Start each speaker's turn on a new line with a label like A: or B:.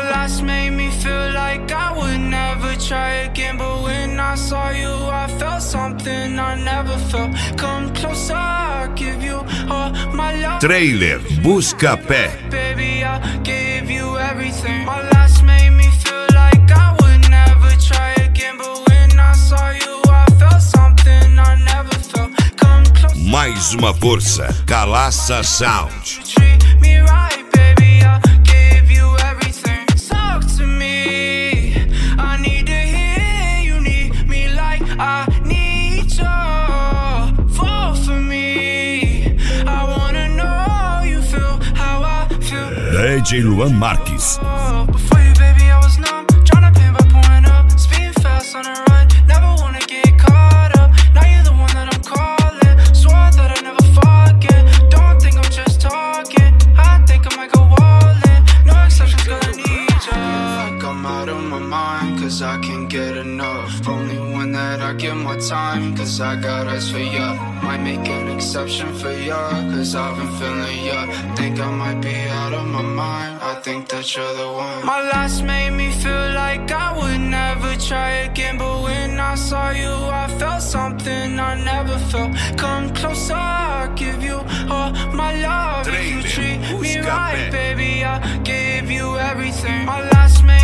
A: last made me feel like I would never try again, but when I saw you I felt something I never felt. Come closer, I'll give you all my love.
B: Trailer Buscapé.
A: Baby, I'll give you everything. My last made me feel like I would never try again, but when I saw you I felt something I never felt. Come closer.
B: Mais uma força, Calaça Sound.
A: Treat me right, baby, I'll give you everything. Talk to me, I need to hear you need me like I need you. Fall for me, I wanna know you feel how I feel.
B: DJ Luan Marques.
A: Before you, baby, I was numb, tryna pin by pouring up, speeding fast on the run, never wanna get caught up. Now you're the one that I'm calling, swore that I never forget. Don't think I'm just talking, I think I might go all in. No exceptions, gonna need ya. Like I'm out of my mind, cause I can't get enough. Only one that I give my time, cause I got eyes for ya. Might make an exception for ya, cause I've been feeling ya. Think I might be out of my mind, I think that you're the one. My last made me feel like I would never try again, but when I saw you I felt something I never felt. Come closer, I'll give you all my love. If you treat me right, baby, I'll give you everything. My last made